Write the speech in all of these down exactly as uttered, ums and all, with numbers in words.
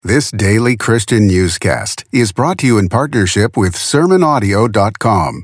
This daily Christian newscast is brought to you in partnership with sermon audio dot com.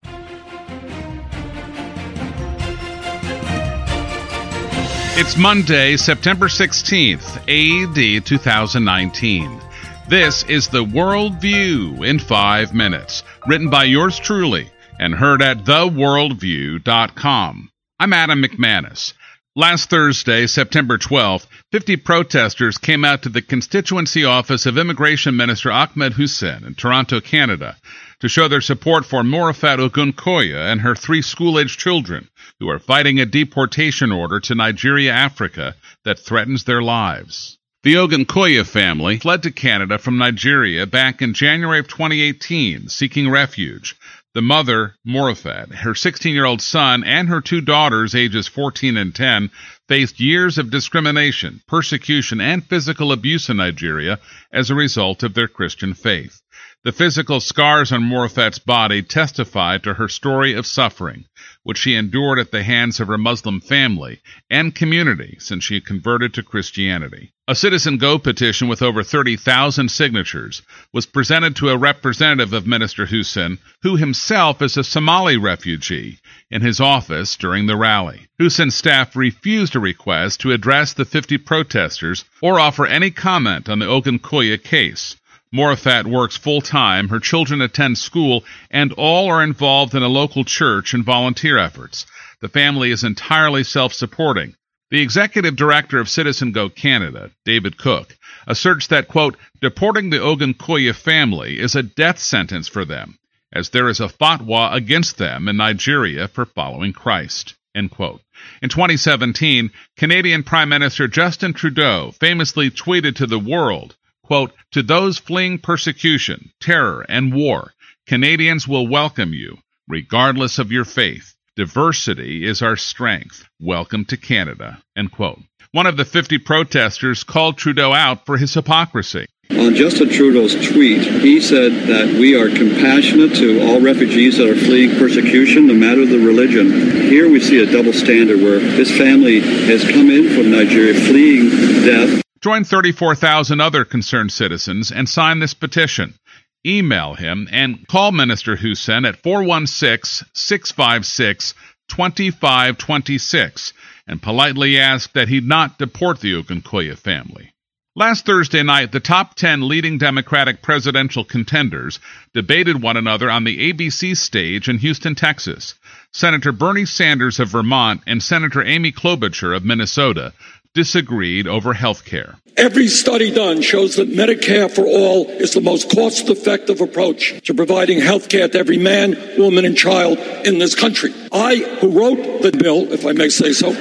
It's Monday, September sixteenth, A D two thousand nineteen. This is the Worldview in five minutes, written by yours truly and heard at the worldview dot com. I'm Adam McManus. Last Thursday, September twelfth, fifty protesters came out to the constituency office of Immigration Minister Ahmed Hussen in Toronto, Canada, to show their support for Mourafet Ogunkoya and her three school-aged children who are fighting a deportation order to Nigeria, Africa, that threatens their lives. The Ogunkoya family fled to Canada from Nigeria back in January of twenty eighteen, seeking refuge. The mother, Mourafet, her sixteen-year-old son, and her two daughters, ages fourteen and ten, faced years of discrimination, persecution, and physical abuse in Nigeria as a result of their Christian faith. The physical scars on Mourafet's body testify to her story of suffering, which she endured at the hands of her Muslim family and community since she converted to Christianity. A Citizen Go petition with over thirty thousand signatures was presented to a representative of Minister Hussen, who himself is a Somali refugee, in his office during the rally. Hussen's staff refused a request to address the fifty protesters or offer any comment on the Ogunkoya case. Mourafet works full-time, her children attend school, and all are involved in a local church and volunteer efforts. The family is entirely self-supporting. The executive director of Citizen Go Canada, David Cook, asserts that, quote, deporting the Ogunkoya family is a death sentence for them, as there is a fatwa against them in Nigeria for following Christ, end quote. In twenty seventeen, Canadian Prime Minister Justin Trudeau famously tweeted to the world, quote, to those fleeing persecution, terror, and war, Canadians will welcome you, regardless of your faith. Diversity is our strength. Welcome to Canada, end quote. One of the fifty protesters called Trudeau out for his hypocrisy. On Justin Trudeau's tweet, he said that we are compassionate to all refugees that are fleeing persecution, no matter the religion. Here we see a double standard where this family has come in from Nigeria fleeing death. Join thirty-four thousand other concerned citizens and sign this petition. Email him and call Minister Hussen at four one six, six five six, two five two six and politely ask that he not deport the Ogunkoya family. Last Thursday night, the top ten leading Democratic presidential contenders debated one another on the A B C stage in Houston, Texas. Senator Bernie Sanders of Vermont and Senator Amy Klobuchar of Minnesota disagreed over health care. Every study done shows that Medicare for all is the most cost-effective approach to providing health care to every man, woman, and child in this country. I, who wrote the bill, if I may say so,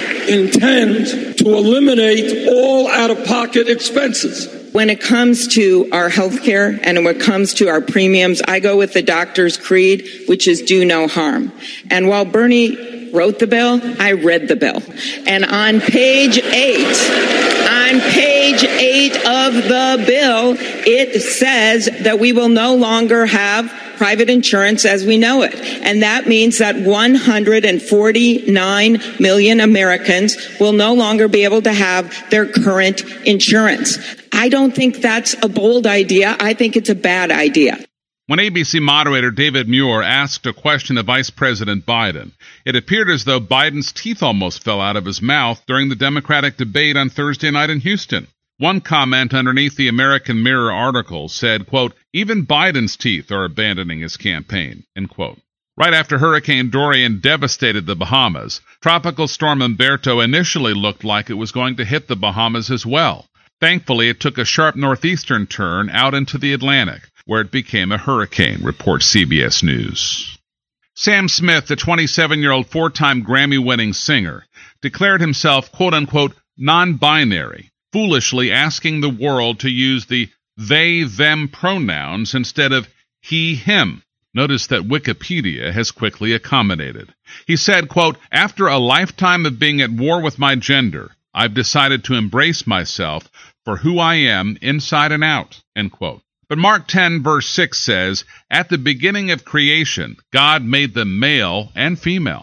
intend to eliminate all out-of-pocket expenses. When it comes to our health care and when it comes to our premiums, I go with the doctor's creed, which is do no harm. And while Bernie wrote the bill, I read the bill. And on page eight, on page eight of the bill, it says that we will no longer have private insurance as we know it. And that means that one hundred forty-nine million Americans will no longer be able to have their current insurance. I don't think that's a bold idea. I think it's a bad idea. When A B C moderator David Muir asked a question of Vice President Biden, it appeared as though Biden's teeth almost fell out of his mouth during the Democratic debate on Thursday night in Houston. One comment underneath the American Mirror article said, quote, even Biden's teeth are abandoning his campaign, end quote. Right after Hurricane Dorian devastated the Bahamas, Tropical Storm Umberto initially looked like it was going to hit the Bahamas as well. Thankfully, it took a sharp northeastern turn out into the Atlantic, where it became a hurricane, reports C B S News. Sam Smith, the twenty-seven-year-old four-time Grammy-winning singer, declared himself, quote-unquote, non-binary, foolishly asking the world to use the they-them pronouns instead of he-him. Notice that Wikipedia has quickly accommodated. He said, quote, after a lifetime of being at war with my gender, I've decided to embrace myself for who I am inside and out, end quote. But Mark ten, verse six says, at the beginning of creation, God made them male and female.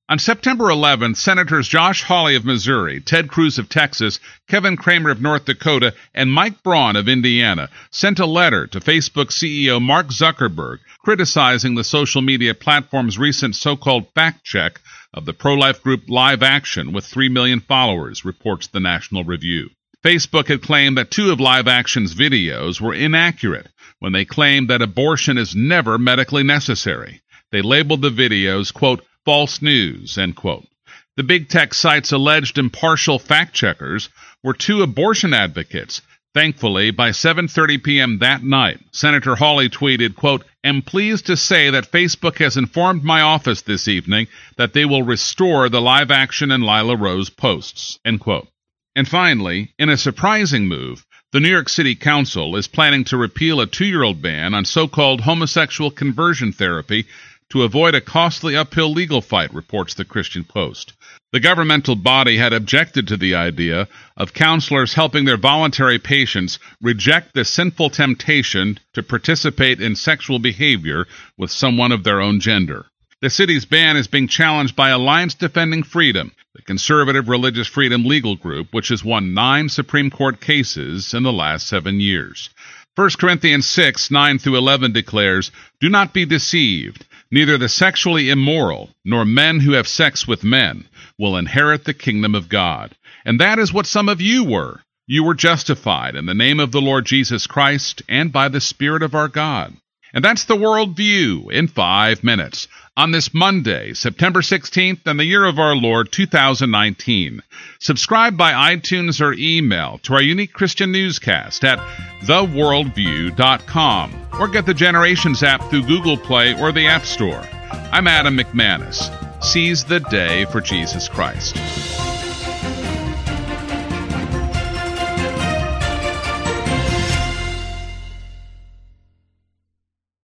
On September eleventh, Senators Josh Hawley of Missouri, Ted Cruz of Texas, Kevin Cramer of North Dakota, and Mike Braun of Indiana sent a letter to Facebook C E O Mark Zuckerberg criticizing the social media platform's recent so-called fact check of the pro-life group Live Action with three million followers, reports the National Review. Facebook had claimed that two of Live Action's videos were inaccurate when they claimed that abortion is never medically necessary. They labeled the videos, quote, false news, end quote. The big tech site's alleged impartial fact-checkers were two abortion advocates. Thankfully, by seven thirty p.m. that night, Senator Hawley tweeted, quote, am pleased to say that Facebook has informed my office this evening that they will restore the Live Action and Lila Rose posts, end quote. And finally, in a surprising move, the New York City Council is planning to repeal a two-year-old ban on so-called homosexual conversion therapy to avoid a costly uphill legal fight, reports the Christian Post. The governmental body had objected to the idea of counselors helping their voluntary patients reject the sinful temptation to participate in sexual behavior with someone of their own gender. The city's ban is being challenged by Alliance Defending Freedom, the conservative religious freedom legal group, which has won nine Supreme Court cases in the last seven years. First Corinthians six, nine through eleven declares, do not be deceived. Neither the sexually immoral, nor men who have sex with men, will inherit the kingdom of God. And that is what some of you were. You were justified in the name of the Lord Jesus Christ and by the Spirit of our God. And that's the World View in five minutes on this Monday, September sixteenth, in the year of our Lord, two thousand nineteen. Subscribe by iTunes or email to our unique Christian newscast at the world view dot com or get the Generations app through Google Play or the App Store. I'm Adam McManus. Seize the day for Jesus Christ.